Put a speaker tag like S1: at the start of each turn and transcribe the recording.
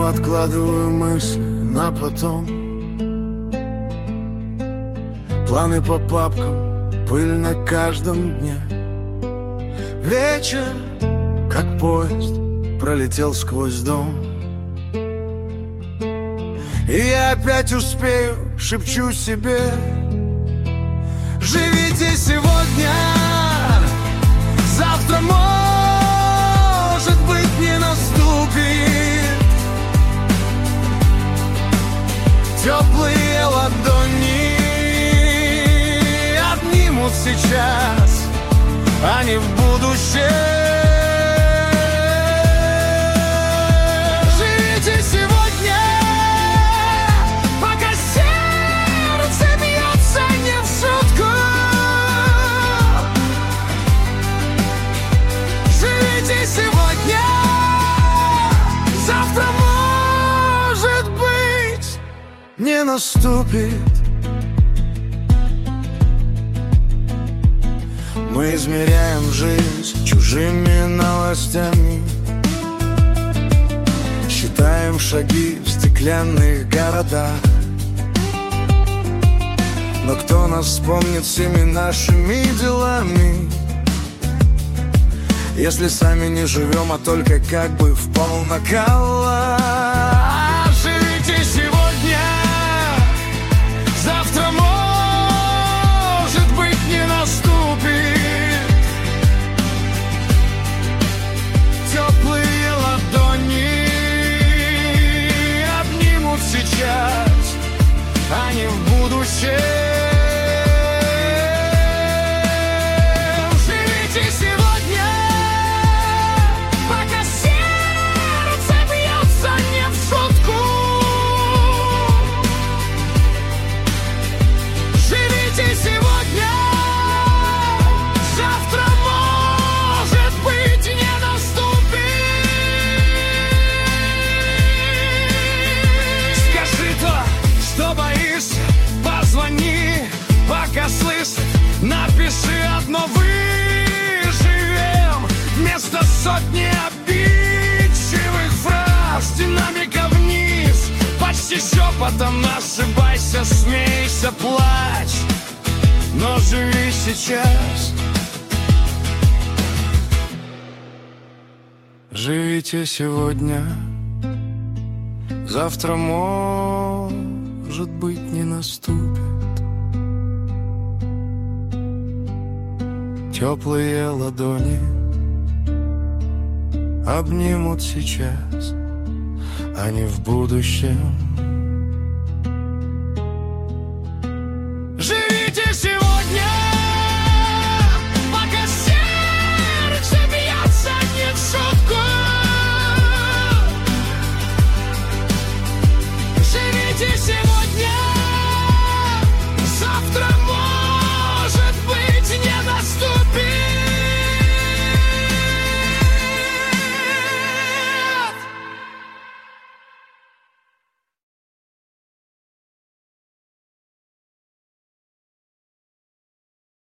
S1: откладываю мысли на потом. Планы по папкам, пыль на каждом дне. Вечер, как поезд, пролетел сквозь дом. И я опять успею, шепчу себе: живите сегодня, завтра, может быть, не наступит. Теплые ладони обнимут сейчас, а не в будущее. Живите сегодня, пока сердце бьется не в шутку. Живите сегодня, завтра, может быть, не наступит. Мы измеряем жизнь чужими новостями, считаем шаги в стеклянных городах. Но кто нас вспомнит всеми нашими делами, если сами не живем, а только как бы в полнакала? Живите сегодня, завтра, может быть, не наступит. Теплые ладони обнимут сейчас, а не в будущее. Живите сегодня, пока сердце бьется не в шутку. Живите сегодня, завтра, может быть, не наступит. Скажи то, что боишься, позвони, пока слышишь, напиши одно: выживем. Вместо сотни обидчивых фраз, динамика вниз, почти шепотом: ошибайся, смейся, плачь, но живи сейчас. Живите сегодня, завтра, может быть, не наступит. Теплые ладони обнимут сейчас, а не в будущем.